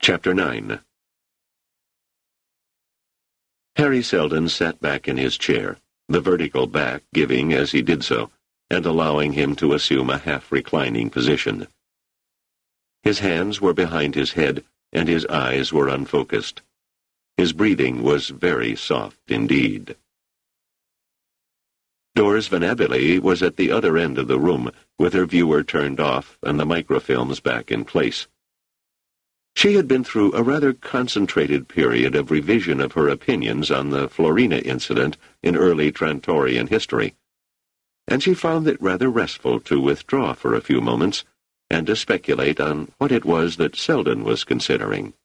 Chapter 9. Harry Seldon sat back in his chair, the vertical back giving as he did so, and allowing him to assume a half-reclining position. His hands were behind his head, and his eyes were unfocused. His breathing was very soft indeed. Doris Van Abele was at the other end of the room, with her viewer turned off and the microfilms back in place. She had been through a rather concentrated period of revision of her opinions on the Florina incident in early Trantorian history, and she found it rather restful to withdraw for a few moments and to speculate on what it was that Seldon was considering.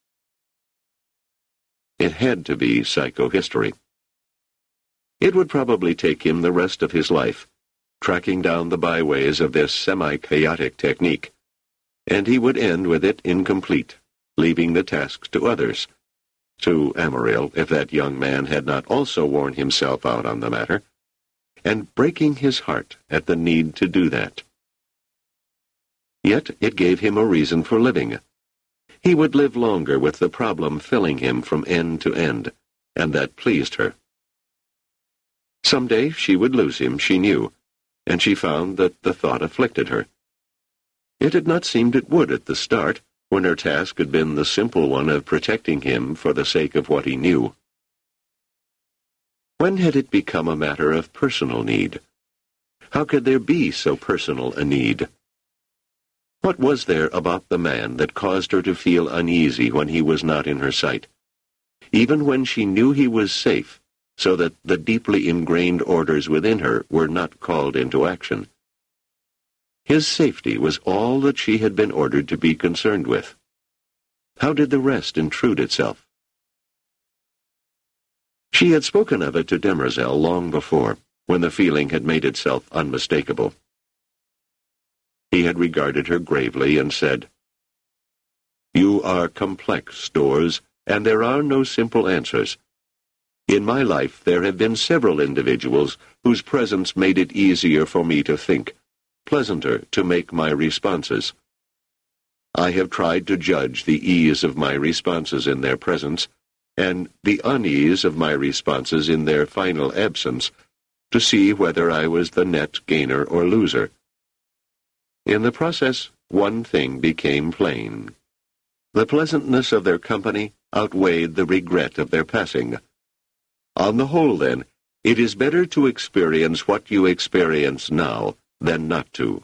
It had to be psychohistory. It would probably take him the rest of his life, tracking down the byways of this semi-chaotic technique, and he would end with it incomplete, leaving the tasks to others, to Amaryl, if that young man had not also worn himself out on the matter, and breaking his heart at the need to do that. Yet it gave him a reason for living. He would live longer with the problem filling him from end to end, and that pleased her. Someday she would lose him, she knew, and she found that the thought afflicted her. It had not seemed it would at the start, when her task had been the simple one of protecting him for the sake of what he knew. When had it become a matter of personal need? How could there be so personal a need? What was there about the man that caused her to feel uneasy when he was not in her sight, even when she knew he was safe, so that the deeply ingrained orders within her were not called into action? His safety was all that she had been ordered to be concerned with. How did the rest intrude itself? She had spoken of it to Demerzel long before, when the feeling had made itself unmistakable. He had regarded her gravely and said, "You are complex, Dors, and there are no simple answers. In my life there have been several individuals whose presence made it easier for me to think, pleasanter to make my responses. I have tried to judge the ease of my responses in their presence, and the unease of my responses in their final absence, to see whether I was the net gainer or loser. In the process, one thing became plain. The pleasantness of their company outweighed the regret of their passing. On the whole, then, it is better to experience what you experience now than not to."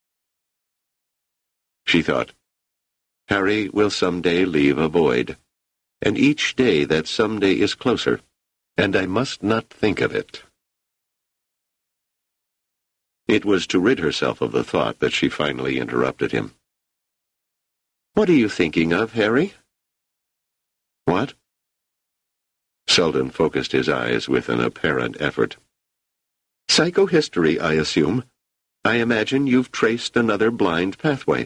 She thought, Harry will someday leave a void, and each day that someday is closer, and I must not think of it. It was to rid herself of the thought that she finally interrupted him. "What are you thinking of, Harry?" "What?" Seldon focused his eyes with an apparent effort. "Psychohistory, I assume. I imagine you've traced another blind pathway."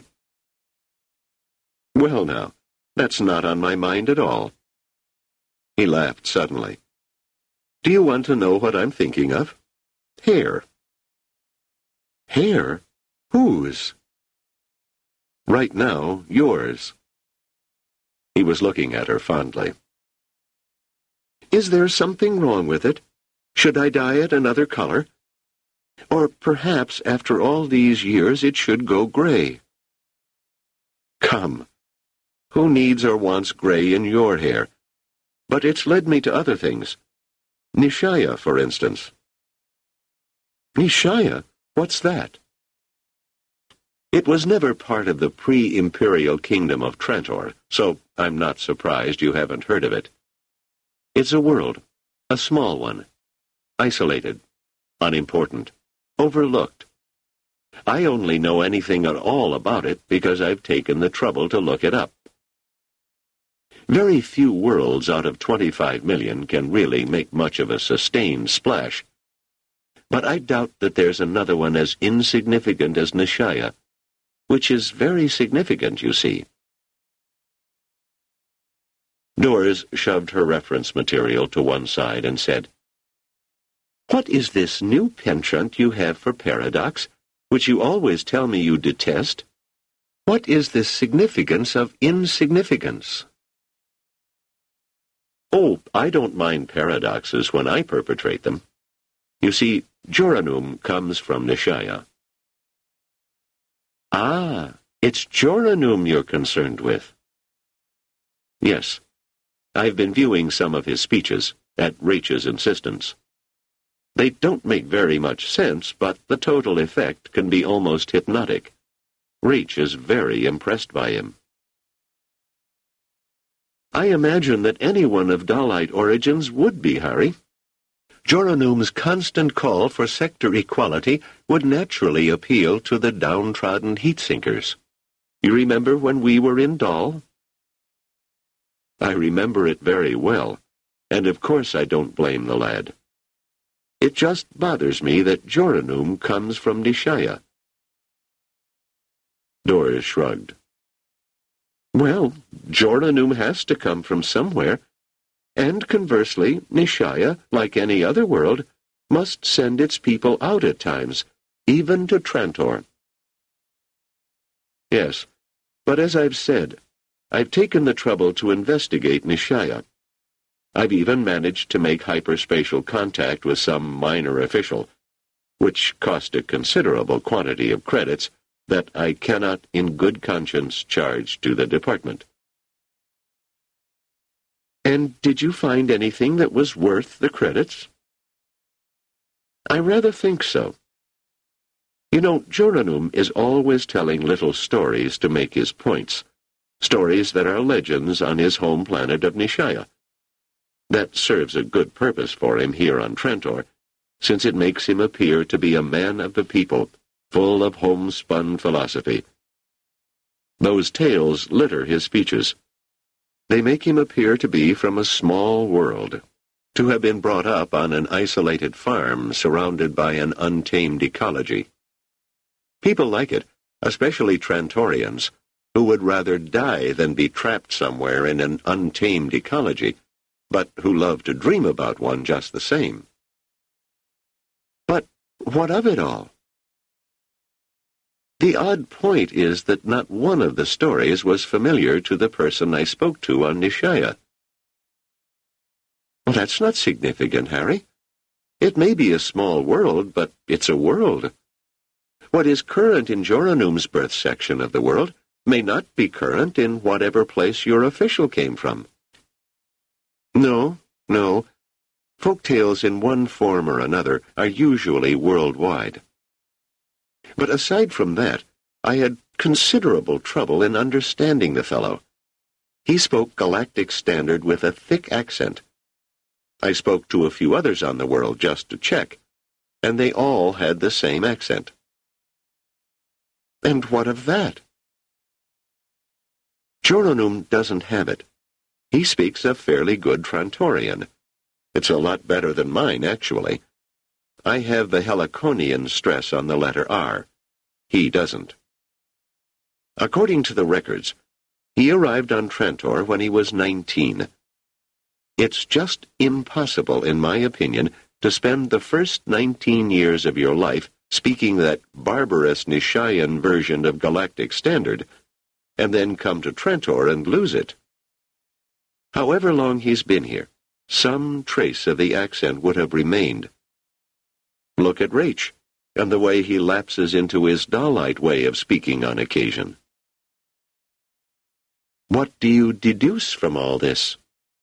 "Well now, that's not on my mind at all." He laughed suddenly. "Do you want to know what I'm thinking of? Hair." "Hair? Whose?" "Right now, yours." He was looking at her fondly. "Is there something wrong with it? Should I dye it another color? Or perhaps, after all these years, it should go gray." "Come. Who needs or wants gray in your hair? But it's led me to other things. Nishaya, for instance." "Nishaya? What's that?" "It was never part of the pre-imperial kingdom of Trantor, so I'm not surprised you haven't heard of it. It's a world, a small one, isolated, unimportant, overlooked. I only know anything at all about it because I've taken the trouble to look it up. Very few worlds out of 25 million can really make much of a sustained splash. But I doubt that there's another one as insignificant as Nishaya, which is very significant, you see." Doris shoved her reference material to one side and said, "What is this new penchant you have for paradox, which you always tell me you detest? What is this significance of insignificance?" Oh, I don't mind paradoxes when I perpetrate them. You see, Joranum comes from Nishaya. Ah, it's Joranum you're concerned with. Yes, I've been viewing some of his speeches, at Racha's insistence. They don't make very much sense, but the total effect can be almost hypnotic. Racha is very impressed by him. I imagine that anyone of Dalite origins would be, Harry. Joranum's constant call for sector equality would naturally appeal to the downtrodden heat-sinkers. You remember when we were in Dal? I remember it very well, and of course I don't blame the lad. It just bothers me that Joranum comes from Nishaya. Doris shrugged. Well, Joranum has to come from somewhere, and conversely, Nishaya, like any other world, must send its people out at times, even to Trantor. Yes, but as I've said, I've taken the trouble to investigate Nishaya. I've even managed to make hyperspatial contact with some minor official, which cost a considerable quantity of credits that I cannot in good conscience charge to the department. And did you find anything that was worth the credits? I rather think so. You know, Joranum is always telling little stories to make his points, stories that are legends on his home planet of Nishaya. That serves a good purpose for him here on Trantor, since it makes him appear to be a man of the people, full of homespun philosophy. Those tales litter his speeches. They make him appear to be from a small world, to have been brought up on an isolated farm surrounded by an untamed ecology. People like it, especially Trantorians, who would rather die than be trapped somewhere in an untamed ecology, but who love to dream about one just the same. But what of it all? The odd point is that not one of the stories was familiar to the person I spoke to on Nishaya. Well, that's not significant, Harry. It may be a small world, but it's a world. What is current in Joranum's birth section of the world may not be current in whatever place your official came from. No. Folk tales in one form or another are usually worldwide. But aside from that, I had considerable trouble in understanding the fellow. He spoke Galactic Standard with a thick accent. I spoke to a few others on the world just to check, and they all had the same accent. And what of that? Joranum doesn't have it. He speaks a fairly good Trantorian. It's a lot better than mine, actually. I have the Heliconian stress on the letter R. He doesn't. According to the records, he arrived on Trantor when he was 19. It's just impossible, in my opinion, to spend the first 19 years of your life speaking that barbarous Nishayan version of Galactic Standard, and then come to Trantor and lose it. However long he's been here, some trace of the accent would have remained. Look at Racha, and the way he lapses into his Dalite way of speaking on occasion. What do you deduce from all this?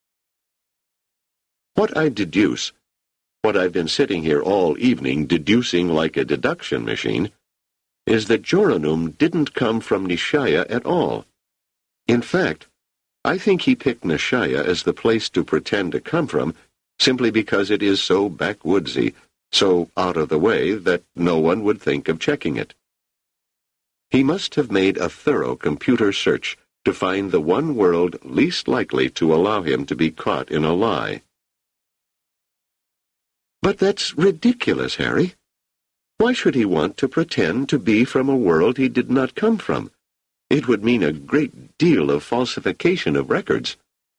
What I deduce, what I've been sitting here all evening deducing like a deduction machine, is that Joranum didn't come from Nishaya at all. In fact, I think he picked Nishaya as the place to pretend to come from simply because it is so backwoodsy, so out of the way that no one would think of checking it. He must have made a thorough computer search to find the one world least likely to allow him to be caught in a lie. But that's ridiculous, Harry. Why should he want to pretend to be from a world he did not come from? It would mean a great deal of falsification of records.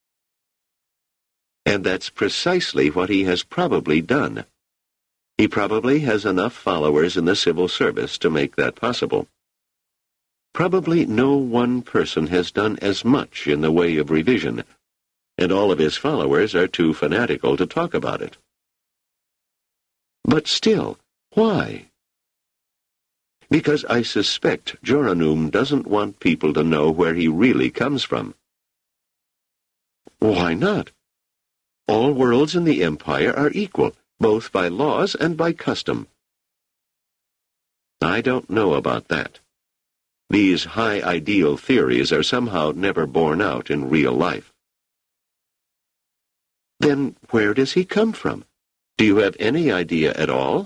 And that's precisely what he has probably done. He probably has enough followers in the civil service to make that possible. Probably no one person has done as much in the way of revision, and all of his followers are too fanatical to talk about it. But still, why? Because I suspect Joranum doesn't want people to know where he really comes from. Why not? All worlds in the Empire are equal, both by laws and by custom. I don't know about that. These high ideal theories are somehow never borne out in real life. Then where does he come from? Do you have any idea at all?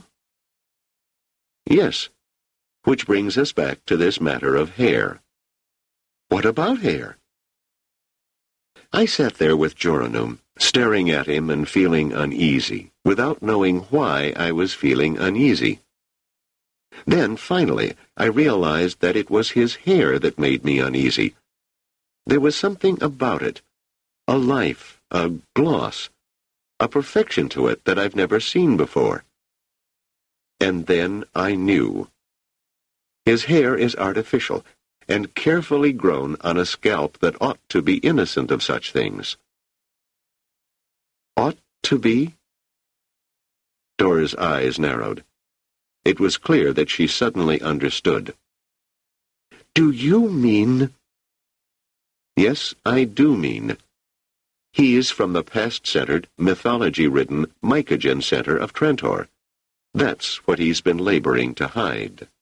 Yes, which brings us back to this matter of hair. What about hair? I sat there with Joranum, staring at him and feeling uneasy, without knowing why I was feeling uneasy. Then, finally, I realized that it was his hair that made me uneasy. There was something about it, a life, a gloss, a perfection to it that I've never seen before. And then I knew. His hair is artificial, and carefully grown on a scalp that ought to be innocent of such things. Ought to be? Dora's eyes narrowed. It was clear that she suddenly understood. Do you mean? Yes, I do mean. He's from the past-centered, mythology-ridden Mycogen Center of Trantor. That's what he's been laboring to hide.